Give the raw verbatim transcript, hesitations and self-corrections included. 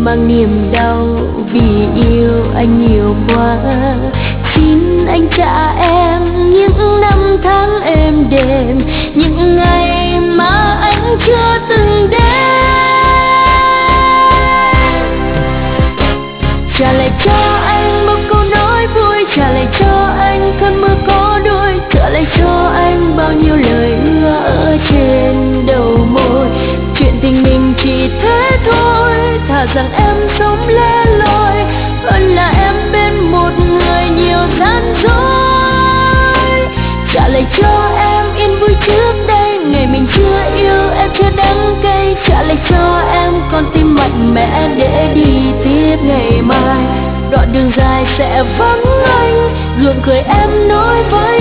mang niềm đau vì yêu anh nhiều quá. Xin anh trả em những năm tháng êm đềm, những ngày mà anh chưa từng đến. Trả lại cho anh một câu nói vui, trả lại cho anh cơn mưa có đôi, trả lại cho anh bao nhiêu lời hứa ở trên đầu môi. Chuyện tình mình chỉ thế thôi, thà rằng em sống lẻ loi hơn là em bên một người nhiều gian dối. Trả lại cho em yên vui trước đây, ngày mình chưa yêu em chưa đắng cay. Trả lại cho em con tim mạnh mẽ để đi tiếp ngày mai. Đoạn đường dài sẽ vắng anh, gượng cười em nói với